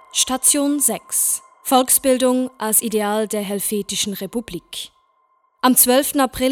Station 6. Volksbildung als Ideal der Helvetischen Republik. Am 12. April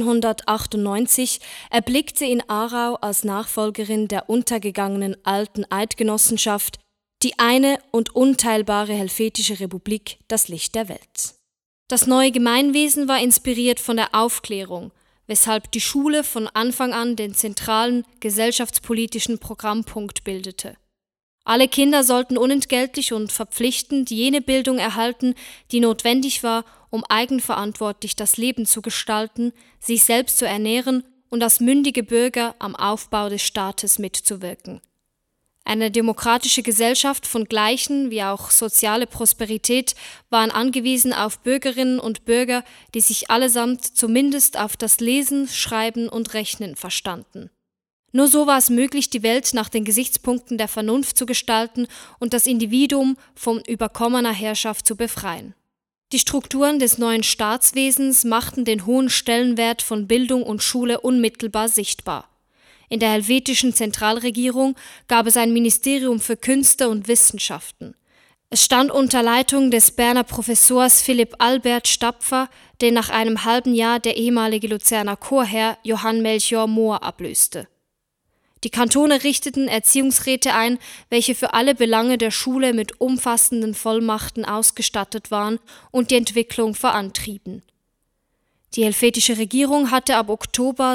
1798 erblickte in Aarau als Nachfolgerin der untergegangenen Alten Eidgenossenschaft die eine und unteilbare Helvetische Republik das Licht der Welt. Das neue Gemeinwesen war inspiriert von der Aufklärung, weshalb die Schule von Anfang an den zentralen gesellschaftspolitischen Programmpunkt bildete. Alle Kinder sollten unentgeltlich und verpflichtend jene Bildung erhalten, die notwendig war, um eigenverantwortlich das Leben zu gestalten, sich selbst zu ernähren und als mündige Bürger am Aufbau des Staates mitzuwirken. Eine demokratische Gesellschaft von Gleichen wie auch soziale Prosperität waren angewiesen auf Bürgerinnen und Bürger, die sich allesamt zumindest auf das Lesen, Schreiben und Rechnen verstanden. Nur so war es möglich, die Welt nach den Gesichtspunkten der Vernunft zu gestalten und das Individuum von überkommener Herrschaft zu befreien. Die Strukturen des neuen Staatswesens machten den hohen Stellenwert von Bildung und Schule unmittelbar sichtbar. In der helvetischen Zentralregierung gab es ein Ministerium für Künste und Wissenschaften. Es stand unter Leitung des Berner Professors Philipp Albert Stapfer, den nach einem halben Jahr der ehemalige Luzerner Chorherr Johann Melchior Mohr ablöste. Die Kantone richteten Erziehungsräte ein, welche für alle Belange der Schule mit umfassenden Vollmachten ausgestattet waren und die Entwicklung vorantrieben. Die helvetische Regierung hatte ab Oktober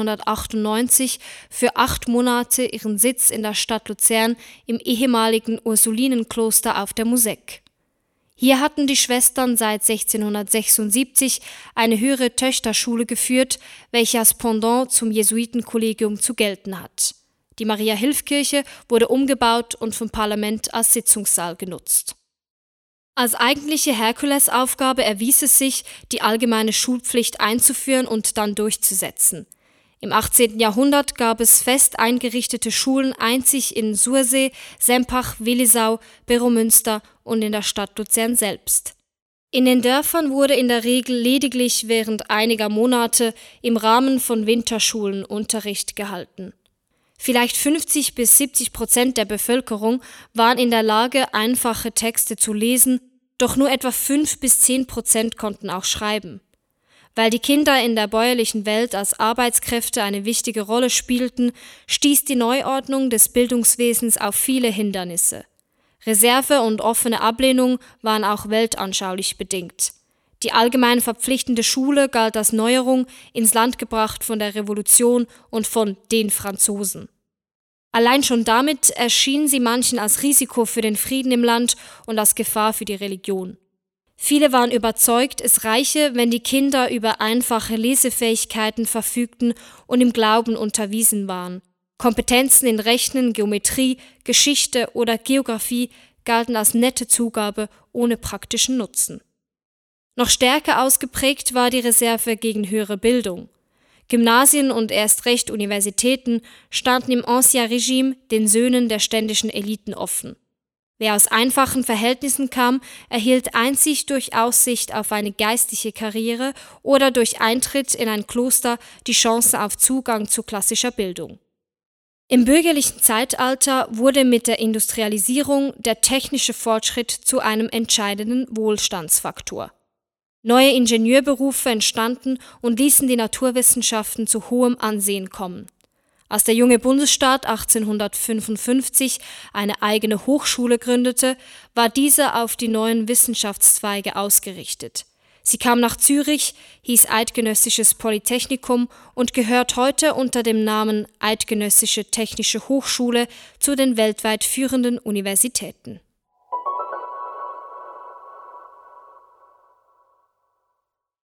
1798 für 8 Monate ihren Sitz in der Stadt Luzern im ehemaligen Ursulinenkloster auf der Museck. Hier hatten die Schwestern seit 1676 eine höhere Töchterschule geführt, welche als Pendant zum Jesuitenkollegium zu gelten hat. Die Maria-Hilf-Kirche wurde umgebaut und vom Parlament als Sitzungssaal genutzt. Als eigentliche Herkulesaufgabe erwies es sich, die allgemeine Schulpflicht einzuführen und dann durchzusetzen. Im 18. Jahrhundert gab es fest eingerichtete Schulen einzig in Sursee, Sempach, Willisau, Beromünster und in der Stadt Luzern selbst. In den Dörfern wurde in der Regel lediglich während einiger Monate im Rahmen von Winterschulen Unterricht gehalten. Vielleicht 50-70% der Bevölkerung waren in der Lage, einfache Texte zu lesen, doch nur etwa 5-10% konnten auch schreiben. Weil die Kinder in der bäuerlichen Welt als Arbeitskräfte eine wichtige Rolle spielten, stieß die Neuordnung des Bildungswesens auf viele Hindernisse. Reserve und offene Ablehnung waren auch weltanschaulich bedingt. Die allgemein verpflichtende Schule galt als Neuerung, ins Land gebracht von der Revolution und von den Franzosen. Allein schon damit erschien sie manchen als Risiko für den Frieden im Land und als Gefahr für die Religion. Viele waren überzeugt, es reiche, wenn die Kinder über einfache Lesefähigkeiten verfügten und im Glauben unterwiesen waren. Kompetenzen in Rechnen, Geometrie, Geschichte oder Geographie galten als nette Zugabe ohne praktischen Nutzen. Noch stärker ausgeprägt war die Reserve gegen höhere Bildung. Gymnasien und erst recht Universitäten standen im Ancien Regime den Söhnen der ständischen Eliten offen. Wer aus einfachen Verhältnissen kam, erhielt einzig durch Aussicht auf eine geistliche Karriere oder durch Eintritt in ein Kloster die Chance auf Zugang zu klassischer Bildung. Im bürgerlichen Zeitalter wurde mit der Industrialisierung der technische Fortschritt zu einem entscheidenden Wohlstandsfaktor. Neue Ingenieurberufe entstanden und ließen die Naturwissenschaften zu hohem Ansehen kommen. Als der junge Bundesstaat 1855 eine eigene Hochschule gründete, war diese auf die neuen Wissenschaftszweige ausgerichtet. Sie kam nach Zürich, hieß Eidgenössisches Polytechnikum und gehört heute unter dem Namen Eidgenössische Technische Hochschule zu den weltweit führenden Universitäten.